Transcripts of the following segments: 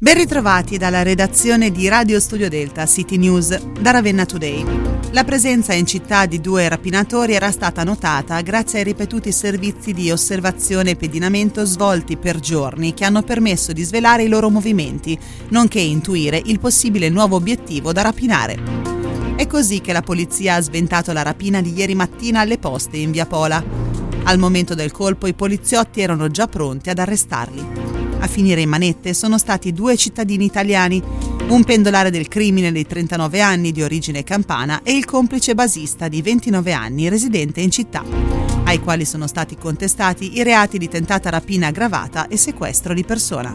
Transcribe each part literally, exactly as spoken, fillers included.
Ben ritrovati dalla redazione di Radio Studio Delta City News da Ravenna Today. La presenza in città di due rapinatori era stata notata grazie ai ripetuti servizi di osservazione e pedinamento svolti per giorni che hanno permesso di svelare i loro movimenti, nonché intuire il possibile nuovo obiettivo da rapinare. È così che la polizia ha sventato la rapina di ieri mattina alle poste in via Pola. Al momento del colpo i poliziotti erano già pronti ad arrestarli. A finire in manette sono stati due cittadini italiani, un pendolare del crimine di trentanove anni di origine campana e il complice basista di ventinove anni residente in città, ai quali sono stati contestati i reati di tentata rapina aggravata e sequestro di persona.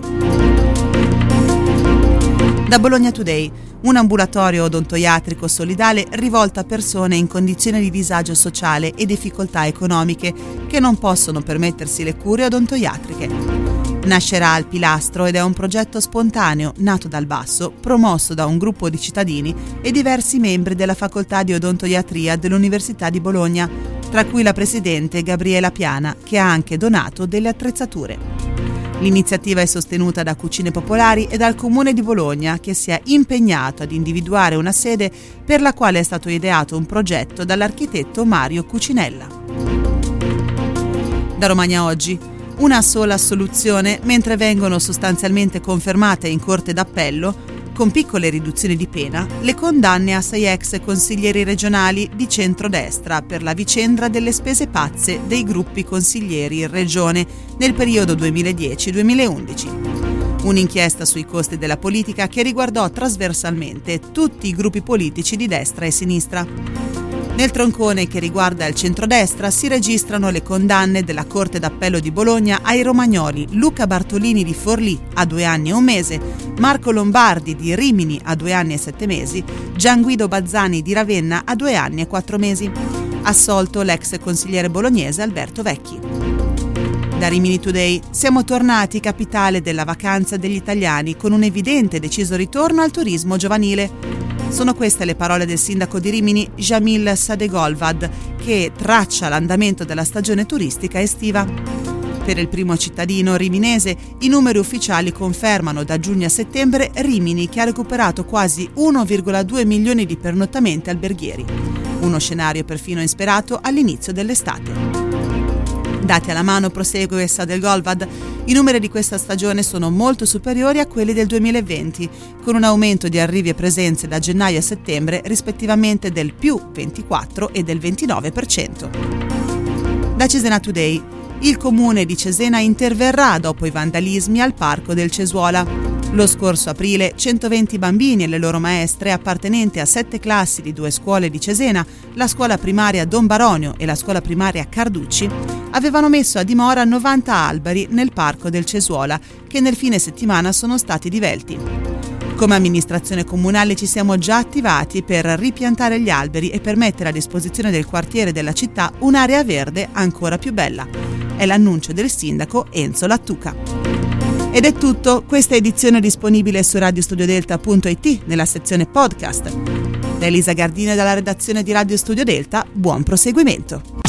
Da Bologna Today, un ambulatorio odontoiatrico solidale rivolto a persone in condizioni di disagio sociale e difficoltà economiche che non possono permettersi le cure odontoiatriche. Nascerà al Pilastro ed è un progetto spontaneo, nato dal basso, promosso da un gruppo di cittadini e diversi membri della facoltà di odontoiatria dell'Università di Bologna, tra cui la presidente Gabriela Piana, che ha anche donato delle attrezzature. L'iniziativa è sostenuta da Cucine Popolari e dal Comune di Bologna, che si è impegnato ad individuare una sede per la quale è stato ideato un progetto dall'architetto Mario Cucinella. Da Romagna Oggi, una sola soluzione, mentre vengono sostanzialmente confermate in Corte d'Appello, con piccole riduzioni di pena, le condanne a sei ex consiglieri regionali di centrodestra per la vicenda delle spese pazze dei gruppi consiglieri in regione nel periodo duemiladieci duemilaundici. Un'inchiesta sui costi della politica che riguardò trasversalmente tutti i gruppi politici di destra e sinistra. Nel troncone che riguarda il centrodestra si registrano le condanne della Corte d'Appello di Bologna ai romagnoli Luca Bartolini di Forlì a due anni e un mese, Marco Lombardi di Rimini a due anni e sette mesi, Gianguido Bazzani di Ravenna a due anni e quattro mesi. Assolto l'ex consigliere bolognese Alberto Vecchi. Da Rimini Today siamo tornati capitale della vacanza degli italiani con un evidente e deciso ritorno al turismo giovanile. Sono queste le parole del sindaco di Rimini, Jamil Sadegolvad, che traccia l'andamento della stagione turistica estiva. Per il primo cittadino riminese, i numeri ufficiali confermano da giugno a settembre Rimini che ha recuperato quasi uno virgola due milioni di pernottamenti alberghieri, uno scenario perfino insperato all'inizio dell'estate. Dati alla mano, prosegue Sadegolvad, i numeri di questa stagione sono molto superiori a quelli del duemilaventi, con un aumento di arrivi e presenze da gennaio a settembre rispettivamente del più ventiquattro e del ventinove per cento. Da Cesena Today, il comune di Cesena interverrà dopo i vandalismi al parco del Cesuola. Lo scorso aprile centoventi bambini e le loro maestre appartenenti a sette classi di due scuole di Cesena, la scuola primaria Don Baronio e la scuola primaria Carducci, avevano messo a dimora novanta alberi nel parco del Cesuola che nel fine settimana sono stati divelti. Come amministrazione comunale ci siamo già attivati per ripiantare gli alberi e per mettere a disposizione del quartiere della città un'area verde ancora più bella. È l'annuncio del sindaco Enzo Lattuca. Ed è tutto, questa edizione è disponibile su radiostudiodelta punto it nella sezione podcast. Da Elisa Gardino e dalla redazione di Radio Studio Delta, buon proseguimento.